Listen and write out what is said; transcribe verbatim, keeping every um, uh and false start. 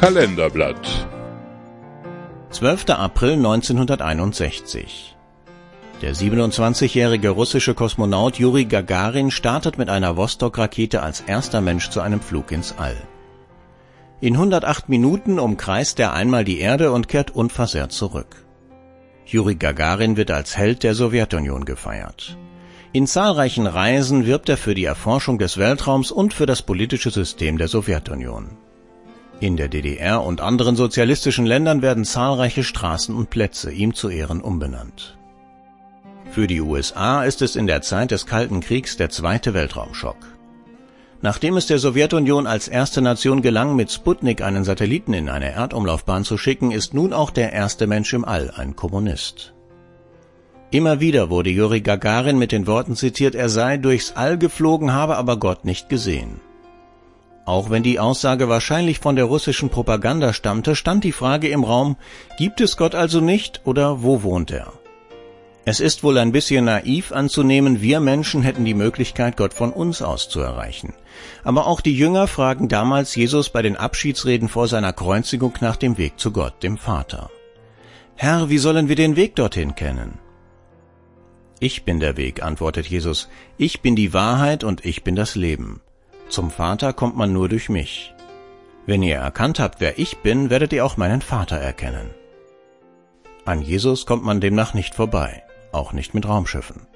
Kalenderblatt. zwölfter April neunzehnhunderteinundsechzig. Der siebenundzwanzigjährige russische Kosmonaut Juri Gagarin startet mit einer Vostok-Rakete als erster Mensch zu einem Flug ins All. In hundertacht Minuten umkreist er einmal die Erde und kehrt unversehrt zurück. Juri Gagarin wird als Held der Sowjetunion gefeiert. In zahlreichen Reisen wirbt er für die Erforschung des Weltraums und für das politische System der Sowjetunion. In der D D R und anderen sozialistischen Ländern werden zahlreiche Straßen und Plätze ihm zu Ehren umbenannt. Für die U S A ist es in der Zeit des Kalten Kriegs der zweite Weltraumschock. Nachdem es der Sowjetunion als erste Nation gelang, mit Sputnik einen Satelliten in eine Erdumlaufbahn zu schicken, ist nun auch der erste Mensch im All ein Kommunist. Immer wieder wurde Juri Gagarin mit den Worten zitiert, er sei durchs All geflogen, habe aber Gott nicht gesehen. Auch wenn die Aussage wahrscheinlich von der russischen Propaganda stammte, stand die Frage im Raum, gibt es Gott also nicht oder wo wohnt er? Es ist wohl ein bisschen naiv anzunehmen, wir Menschen hätten die Möglichkeit, Gott von uns aus zu erreichen. Aber auch die Jünger fragen damals Jesus bei den Abschiedsreden vor seiner Kreuzigung nach dem Weg zu Gott, dem Vater. Herr, wie sollen wir den Weg dorthin kennen? Ich bin der Weg, antwortet Jesus, ich bin die Wahrheit und ich bin das Leben. Zum Vater kommt man nur durch mich. Wenn ihr erkannt habt, wer ich bin, werdet ihr auch meinen Vater erkennen. An Jesus kommt man demnach nicht vorbei, auch nicht mit Raumschiffen.